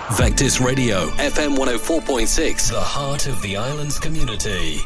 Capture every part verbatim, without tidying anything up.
Vectis Radio, F M one oh four point six, the heart of the island's community.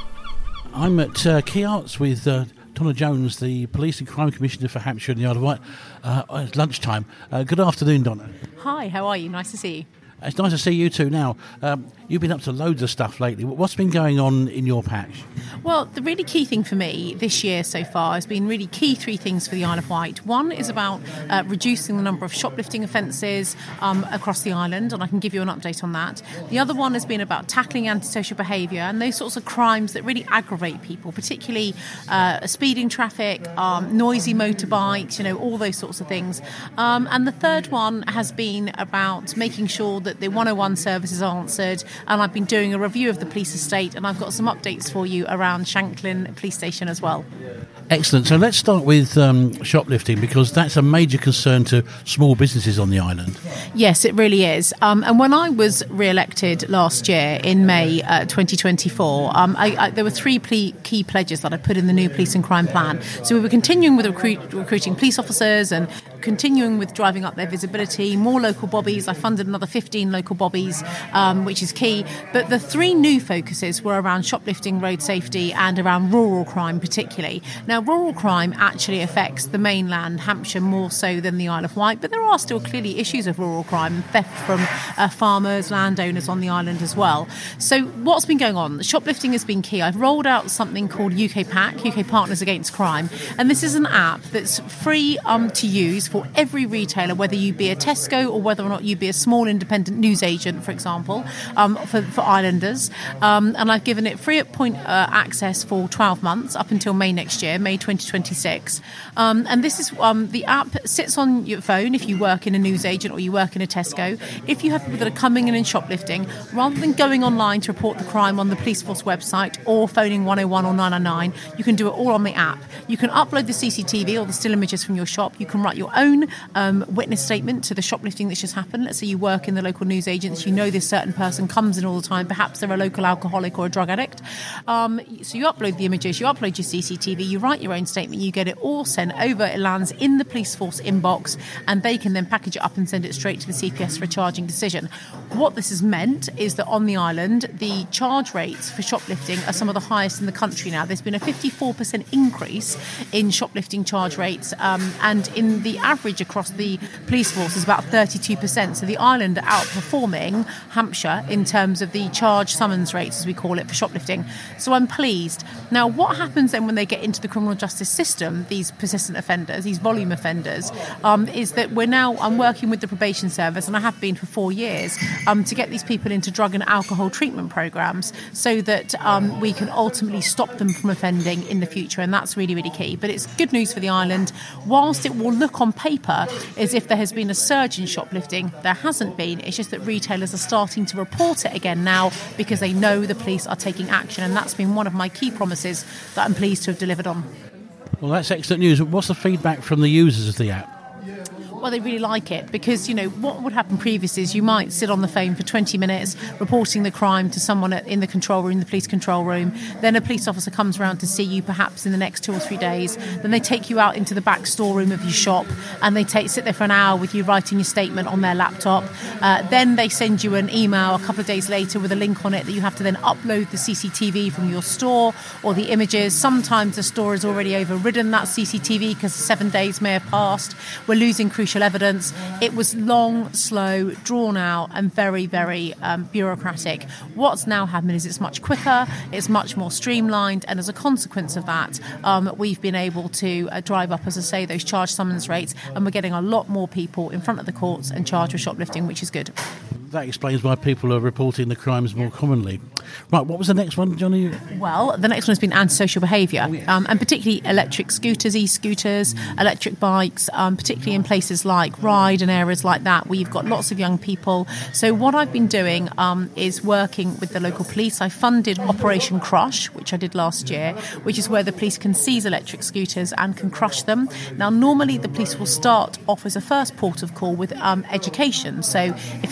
I'm at uh, Key Arts with uh, Donna Jones, the Police and Crime Commissioner for Hampshire and the Isle of Wight. Uh, it's lunchtime. Uh, good afternoon, Donna. Hi, how are you? Nice to see you. It's nice to see you too now. Um, you've been up to loads of stuff lately. What's been going on in your patch? Well, the really key thing for me this year so far has been really key three things for the Isle of Wight. One is about uh, reducing the number of shoplifting offences um, across the island, and I can give you an update on that. The other one has been about tackling antisocial behaviour and those sorts of crimes that really aggravate people, particularly uh, speeding traffic, um, noisy motorbikes, you know, all those sorts of things. Um, and the third one has been about making sure that the one oh one service is answered, and I've been doing a review of the police estate, and I've got some updates for you around Shanklin Police Station as well. Excellent. So let's start with um, shoplifting, because that's a major concern to small businesses on the island. Yes, it really is. Um, and when I was re-elected last year in May uh, twenty twenty-four, um, I, I, there were three ple- key pledges that I put in the new police and crime plan. So we were continuing with recruit, recruiting police officers and continuing with driving up their visibility, more local bobbies. I funded another fifteen local bobbies, um, which is key. But the three new focuses were around shoplifting, road safety, and around rural crime particularly. Now, rural crime actually affects the mainland, Hampshire, more so than the Isle of Wight, but there are still clearly issues of rural crime, theft from uh, farmers, landowners on the island as well. So what's been going on? Shoplifting has been key. I've rolled out something called U K PAC, U K Partners Against Crime, and this is an app that's free um, to use for every retailer, whether you be a Tesco or whether or not you be a small independent news agent, for example, um, for, for islanders. Um, and I've given it free at point uh, access for twelve months up until May next year, May twenty twenty-six. Um, and this is um, the app sits on your phone if you work in a news agent or you work in a Tesco. If you have people that are coming in and shoplifting, rather than going online to report the crime on the police force website or phoning one oh one or nine nine nine, you can do it all on the app. You can upload the C C T V or the still images from your shop. You can write your own um, witness statement to the shoplifting that's just happened. Let's say you work in the local news agents, you know this certain person comes in all the time, perhaps they're a local alcoholic or a drug addict. Um, so you upload the images, you upload your C C T V, you write your own statement, you get it all sent over, it lands in the police force inbox, and they can then package it up and send it straight to the C P S for a charging decision. What this has meant is that on the island, the charge rates for shoplifting are some of the highest in the country now. There's been a fifty-four percent increase in shoplifting charge rates, um, and in the average across the police force is about thirty-two percent. So the island are outperforming Hampshire in terms of the charge summons rates, as we call it, for shoplifting. So I'm pleased. Now, what happens then when they get into the criminal justice system, these persistent offenders, these volume offenders, um, is that we're now, I'm working with the probation service, and I have been for four years, um, to get these people into drug and alcohol treatment programs so that um, we can ultimately stop them from offending in the future, and that's really, really key. But it's good news for the island. Whilst it will look on paper as if there has been a surge in shoplifting, there hasn't been. It's just that retailers are starting to report it again now because they know the police are taking action, and that's been one of my key promises that I'm pleased to have delivered on. Well, that's excellent news. What's the feedback from the users of the app? Well, they really like it because, you know, what would happen previously is you might sit on the phone for twenty minutes reporting the crime to someone at, in the control room, the police control room. Then a police officer comes around to see you perhaps in the next two or three days. Then they take you out into the back storeroom of your shop and they take sit there for an hour with you writing your statement on their laptop. Uh, then they send you an email a couple of days later with a link on it that you have to then upload the C C T V from your store or the images. Sometimes the store has already overridden that C C T V because seven days may have passed. We're losing crucial evidence. It was long, slow, drawn out and very, very um, bureaucratic. What's now happened is it's much quicker, it's much more streamlined, and as a consequence of that, um, we've been able to uh, drive up, as I say, those charge summons rates, and we're getting a lot more people in front of the courts and charged with shoplifting, which is good. That explains why people are reporting the crimes more commonly. Right, what was the next one, Johnny? Well, the next one has been antisocial behaviour, oh, yes. um, and particularly electric scooters, e-scooters, electric bikes, um, particularly in places like Ryde and areas like that where you've got lots of young people. So what I've been doing um, is working with the local police. I funded Operation Crush, which I did last year, which is where the police can seize electric scooters and can crush them. Now, normally the police will start off as a first port of call with um, education. So if a young person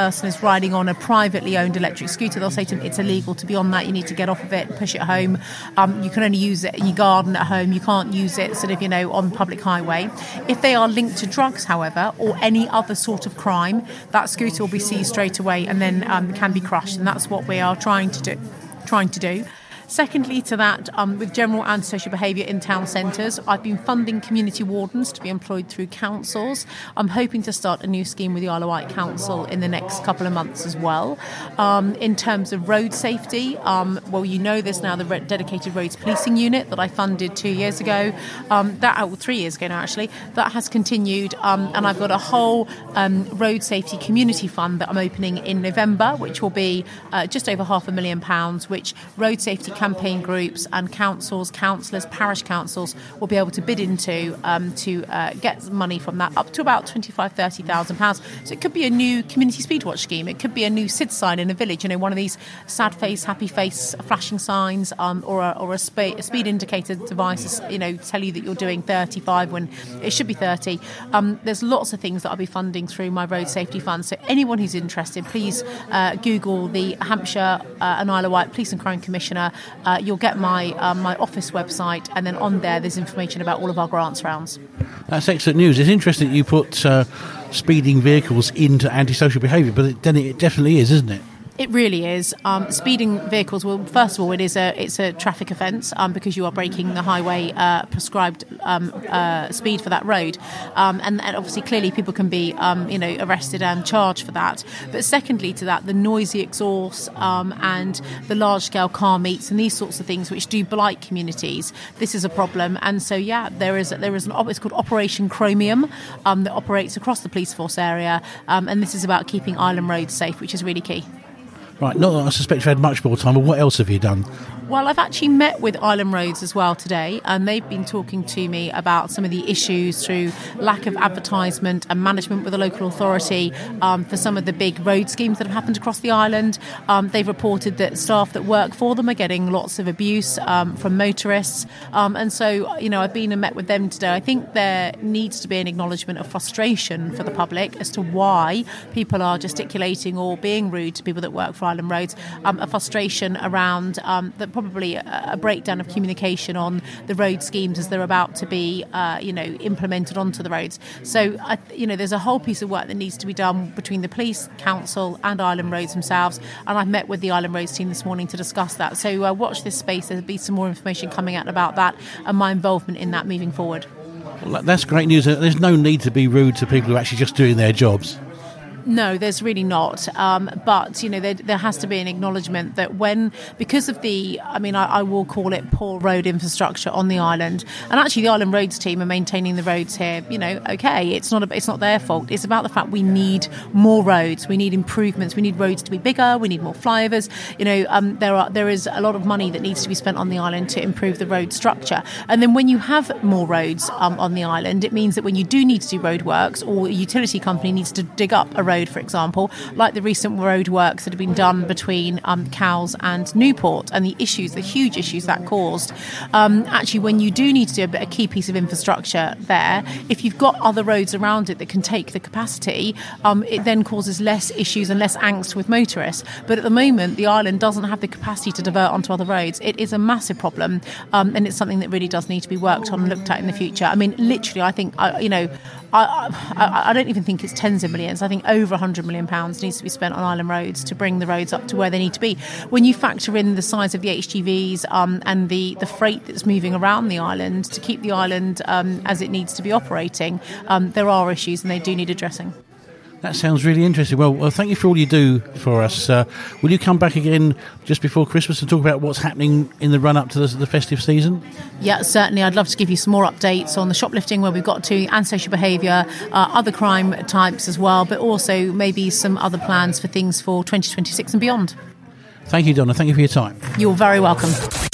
person is riding on a privately owned electric scooter, they'll say to them, it's illegal to be on that, you need to get off of it and push it home. Um, you can only use it in your garden at home, you can't use it sort of, you know, on public highway. If they are linked to drugs, however, or any other sort of crime, that scooter will be seized straight away and then um, can be crushed, and that's what we are trying to do. Trying to do. Secondly to that, um, with general antisocial behaviour in town centres, I've been funding community wardens to be employed through councils. I'm hoping to start a new scheme with the Isle of Wight Council in the next couple of months as well. Um, in terms of road safety, um, well, you know there's now the dedicated roads policing unit that I funded two years ago. Um, that oh, three years ago now, actually. That has continued, um, and I've got a whole um, road safety community fund that I'm opening in November, which will be uh, just over half a million pounds, which road safety campaign groups and councils, councillors, parish councils will be able to bid into um, to uh, get money from that, up to about twenty-five, thirty thousand pounds. So it could be a new community speedwatch scheme. It could be a new S I D sign in a village, you know, one of these sad face, happy face flashing signs, um, or a, or a, spe- a speed indicator device, you know, tell you that you're doing thirty-five when it should be thirty. Um, there's lots of things that I'll be funding through my road safety fund. So anyone who's interested, please uh, Google the Hampshire uh, and Isle of Wight Police and Crime Commissioner. Uh, you'll get my um, my office website, and then on there there's information about all of our grants rounds. That's excellent news. It's interesting that you put uh, speeding vehicles into antisocial behaviour, but it, then it definitely is, isn't it? It really is. Um, speeding vehicles, well, first of all, it is a it's a traffic offence um, because you are breaking the highway uh, prescribed um, uh, speed for that road. Um, and, and obviously, clearly, people can be, um, you know, arrested and charged for that. But secondly to that, the noisy exhaust um, and the large-scale car meets and these sorts of things which do blight communities, this is a problem. And so, yeah, there is there is an it's called Operation Chromium um, that operates across the police force area, um, and this is about keeping island roads safe, which is really key. Right, not that I suspect you've had much more time, but what else have you done? Well, I've actually met with Island Roads as well today, and they've been talking to me about some of the issues through lack of advertisement and management with the local authority um, for some of the big road schemes that have happened across the island. Um, they've reported that staff that work for them are getting lots of abuse um, from motorists. Um, and so, you know, I've been and met with them today. I think there needs to be an acknowledgement of frustration for the public as to why people are gesticulating or being rude to people that work for Island Roads, um, a frustration around um, the probably a, a breakdown of communication on the road schemes as they're about to be, uh, you know, implemented onto the roads. So, I, you know, there's a whole piece of work that needs to be done between the police, council and Island Roads themselves. And I've met with the Island Roads team this morning to discuss that. So uh, watch this space. There'll be some more information coming out about that and my involvement in that moving forward. Well, that's great news. There's no need to be rude to people who are actually just doing their jobs. No, there's really not. Um, but, you know, there, there has to be an acknowledgement that when, because of the, I mean, I, I will call it poor road infrastructure on the island, and actually the Island Roads team are maintaining the roads here, you know, okay, it's not, a, it's not their fault. It's about the fact we need more roads, we need improvements, we need roads to be bigger, we need more flyovers. You know, um, there are there is a lot of money that needs to be spent on the island to improve the road structure. And then when you have more roads um, on the island, it means that when you do need to do roadworks, or a utility company needs to dig up a road, for example, like the recent road works that have been done between um, Cowes and Newport, and the issues, the huge issues that caused. Um, actually, when you do need to do a, a key piece of infrastructure there, if you've got other roads around it that can take the capacity, um, it then causes less issues and less angst with motorists. But at the moment, the island doesn't have the capacity to divert onto other roads. It is a massive problem, um, and it's something that really does need to be worked on and looked at in the future. I mean, literally, I think, uh, you know, I, I, I don't even think it's tens of millions. I think over one hundred million pounds needs to be spent on island roads to bring the roads up to where they need to be. When you factor in the size of the H G Vs um, and the, the freight that's moving around the island to keep the island um, as it needs to be operating, um, there are issues and they do need addressing. That sounds really interesting. Well, well, thank you for all you do for us. Uh, will you come back again just before Christmas and talk about what's happening in the run-up to the, the festive season? Yeah, certainly. I'd love to give you some more updates on the shoplifting, where we've got to, and social behaviour, uh, other crime types as well, but also maybe some other plans for things for twenty twenty-six and beyond. Thank you, Donna. Thank you for your time. You're very welcome.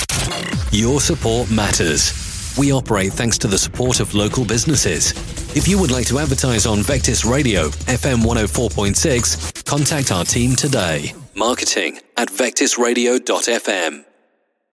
Your support matters. We operate thanks to the support of local businesses. If you would like to advertise on Vectis Radio, F M one oh four point six, contact our team today. Marketing at vectis radio dot f m.